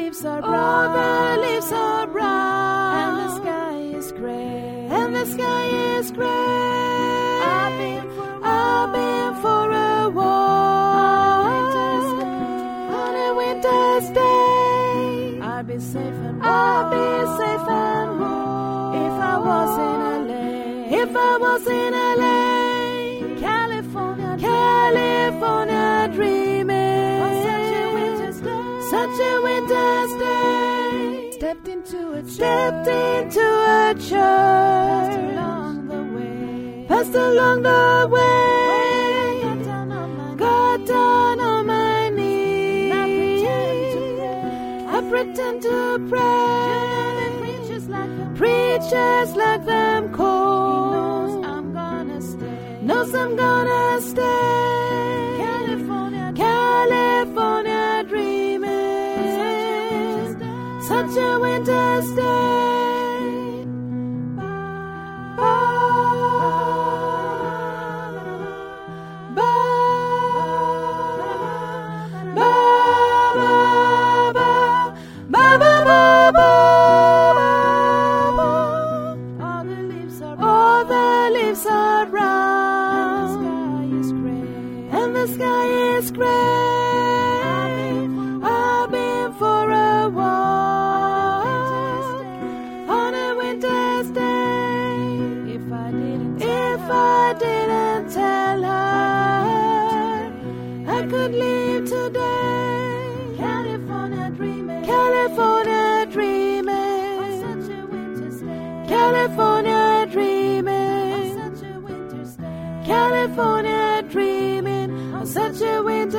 leaves are brown. All the leaves are brown. And the sky is gray. And the sky is gray. I've been for a walk on a winter's day. I'd be safe and warm if I was in LA. If I was in LA. California dreaming on such a winter's day. Stepped into a church. Passed along the way. Got down on my knees. I pretend to pray. Preachers like them cold. Knows I'm gonna stay. California dreaming. Such a winter's day. All the leaves are brown. And the sky is gray. I've been for a walk on a winter's day. If I didn't tell her I could leave today. California dreaming. California dreaming. On such a winter's day. California dreaming. On such a winter's day. California dreaming on such a winter's